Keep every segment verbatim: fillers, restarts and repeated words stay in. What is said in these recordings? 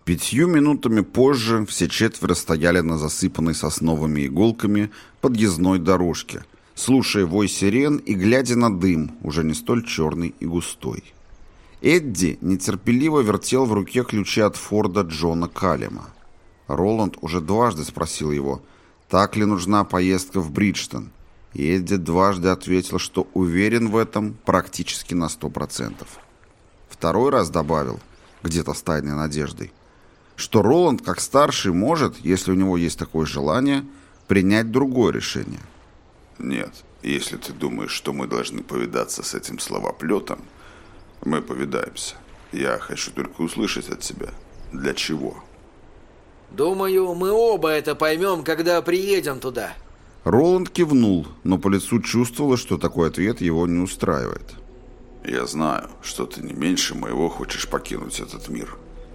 Пятью минутами позже все четверо стояли на засыпанной сосновыми иголками подъездной дорожке, слушая вой сирен и глядя на дым, уже не столь черный и густой. Эдди нетерпеливо вертел в руке ключи от Форда Джона Каллема. Роланд уже дважды спросил его, так ли нужна поездка в Бриджтон, и Эдди дважды ответил, что уверен в этом практически на сто процентов. Второй раз добавил, где-то с тайной надеждой, что Роланд, как старший, может, если у него есть такое желание, принять другое решение. «Нет, если ты думаешь, что мы должны повидаться с этим словоплетом, мы повидаемся. Я хочу только услышать от тебя, для чего». «Думаю, мы оба это поймем, когда приедем туда». Роланд кивнул, но по лицу чувствовалось, что такой ответ его не устраивает. «Я знаю, что ты не меньше моего хочешь покинуть этот мир.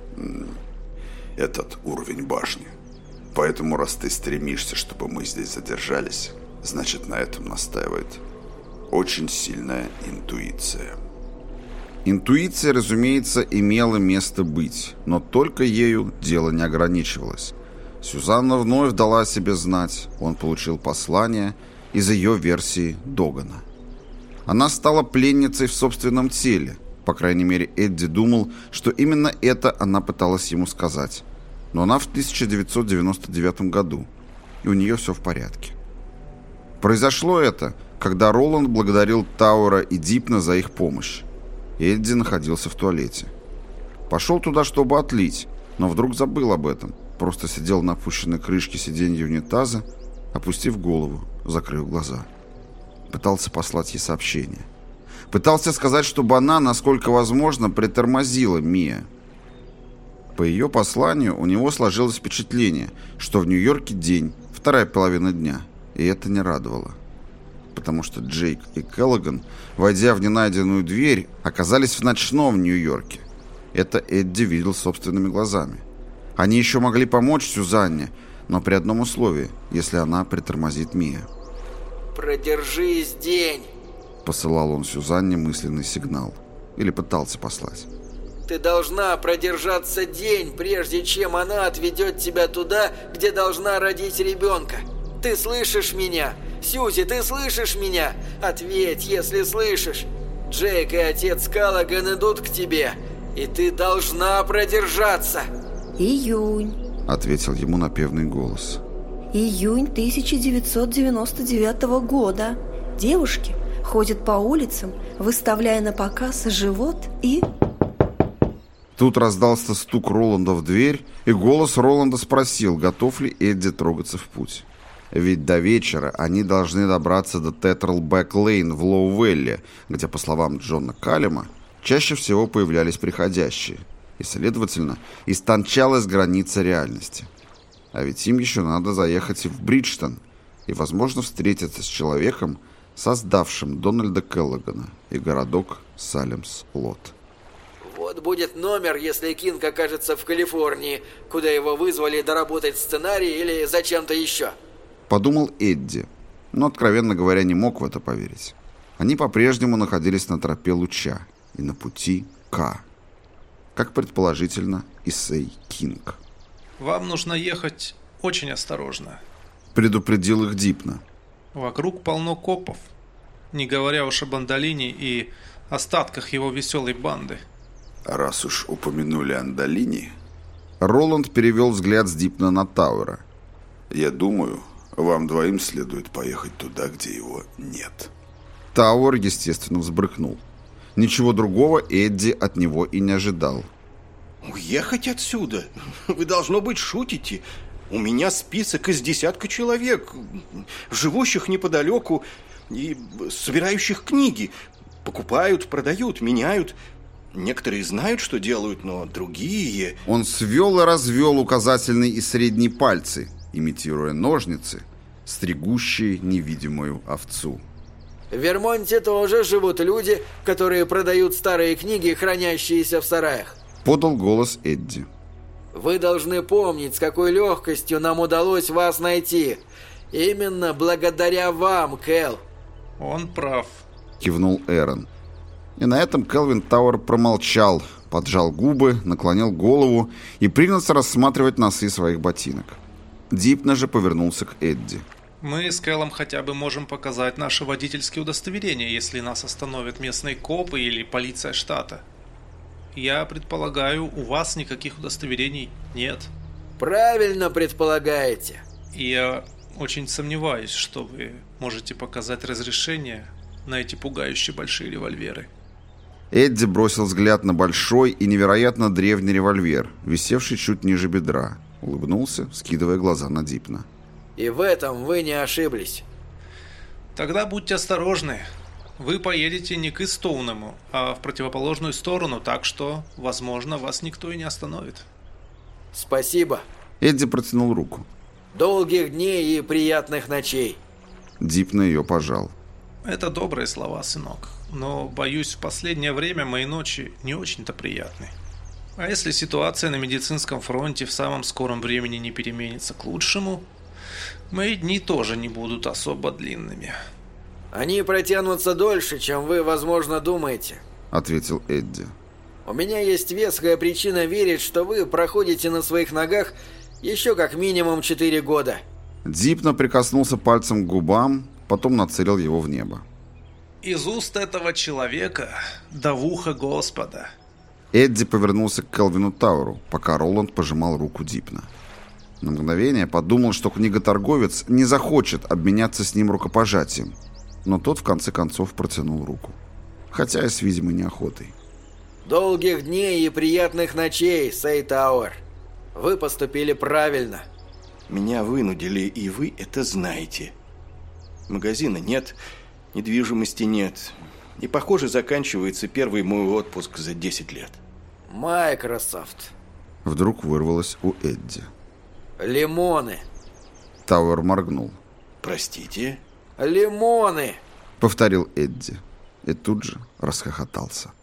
Этот уровень башни. Поэтому, раз ты стремишься, чтобы мы здесь задержались, значит, на этом настаивает очень сильная интуиция». Интуиция, разумеется, имела место быть, но только ею дело не ограничивалось. Сюзанна вновь дала о себе знать, он получил послание из ее версии Догана. Она стала пленницей в собственном теле. По крайней мере, Эдди думал, что именно это она пыталась ему сказать. Но она в тысяча девятьсот девяносто девятом году, и у нее все в порядке. Произошло это, когда Роланд благодарил Тауэра и Дипна за их помощь. Эдди находился в туалете. Пошел туда, чтобы отлить, но вдруг забыл об этом. Просто сидел на опущенной крышке сиденья унитаза, опустив голову, закрыв глаза. Пытался послать ей сообщение. Пытался сказать, чтобы она, насколько возможно, притормозила Мия. По ее посланию у него сложилось впечатление, что в Нью-Йорке день, вторая половина дня, и это не радовало. Потому что Джейк и Келлоган, войдя в ненайденную дверь, оказались в ночном Нью-Йорке. Это Эдди видел собственными глазами. Они еще могли помочь Сюзанне, но при одном условии, если она притормозит Мия. «Продержись день», — посылал он Сюзанне мысленный сигнал. Или пытался послать. «Ты должна продержаться день, прежде чем она отведет тебя туда, где должна родить ребенка. Ты слышишь меня? Сьюзи, ты слышишь меня? Ответь, если слышишь. Джейк и отец Каллоган идут к тебе, и ты должна продержаться». «Июнь», — ответил ему напевный голос. «Июнь тысяча девятьсот девяносто девятого года. Девушки ходят по улицам, выставляя на показ живот и...» Тут раздался стук Роланда в дверь, и голос Роланда спросил, готов ли Эдди трогаться в путь. Ведь до вечера они должны добраться до Тетрл-Бэк-Лейн в Лоу-Велле, где, по словам Джона Каллема, чаще всего появлялись приходящие, и, следовательно, истончалась граница реальности. А ведь им еще надо заехать и в Бриджтон, и, возможно, встретиться с человеком, создавшим Дональда Келлогана и городок Салемс-Лот. «Вот будет номер, если Кинг окажется в Калифорнии, куда его вызвали доработать сценарий или зачем-то еще», — подумал Эдди, но, откровенно говоря, не мог в это поверить. Они по-прежнему находились на тропе луча и на пути К, как предположительно Исей Кинг. «Вам нужно ехать очень осторожно», — предупредил их Дипна. «Вокруг полно копов, не говоря уж об Андалине и остатках его веселой банды». «Раз уж упомянули Андалини...» Роланд перевел взгляд с Дипна на Тауэра. «Я думаю, вам двоим следует поехать туда, где его нет». Тауэр, естественно, взбрыкнул. Ничего другого Эдди от него и не ожидал. «Уехать отсюда? Вы, должно быть, шутите. У меня список из десятка человек, живущих неподалеку и собирающих книги. Покупают, продают, меняют. Некоторые знают, что делают, но другие...» Он свел и развел указательный и средний пальцы, имитируя ножницы, стригущие невидимую овцу. «В Вермонте тоже живут люди, которые продают старые книги, хранящиеся в сараях», — подал голос Эдди. «Вы должны помнить, с какой легкостью нам удалось вас найти. Именно благодаря вам, Кэл». «Он прав», — кивнул Эрон. И на этом Келвин Тауэр промолчал, поджал губы, наклонил голову и принялся рассматривать носы своих ботинок. Дипна же повернулся к Эдди. Мы с Кэллом хотя бы можем показать наши водительские удостоверения, если нас остановят местные копы или полиция штата. Я предполагаю, у вас никаких удостоверений нет. Правильно предполагаете. И я очень сомневаюсь, что вы можете показать разрешение на эти пугающие большие револьверы. Эдди бросил взгляд на большой и невероятно древний револьвер, висевший чуть ниже бедра. Улыбнулся, скидывая глаза на Дипна. И в этом вы не ошиблись. Тогда будьте осторожны. Вы поедете не к Истоунему, а в противоположную сторону, так что, возможно, вас никто и не остановит. Спасибо. Эдди протянул руку. Долгих дней и приятных ночей. Дипна ее пожал. Это добрые слова, сынок. Но, боюсь, в последнее время мои ночи не очень-то приятны. А если ситуация на медицинском фронте в самом скором времени не переменится к лучшему, мои дни тоже не будут особо длинными. Они протянутся дольше, чем вы, возможно, думаете, ответил Эдди. У меня есть веская причина верить, что вы проходите на своих ногах еще как минимум четыре года. Дипна прикоснулся пальцем к губам, потом нацелил его в небо. Из уст этого человека до в ухо Господа. Эдди повернулся к Келвину Тауру, пока Роланд пожимал руку Дипна. На мгновение подумал, что книготорговец не захочет обменяться с ним рукопожатием, но тот в конце концов протянул руку, хотя и с видимой неохотой. Долгих дней и приятных ночей, Сей Тауэр. Вы поступили правильно. Меня вынудили, и вы это знаете. Магазина нет, недвижимости нет. И, похоже, заканчивается первый мой отпуск за десять лет. Майкрософт. Вдруг вырвалось у Эдди. Лимоны. Тауэр моргнул. Простите? Лимоны, повторил Эдди и тут же расхохотался.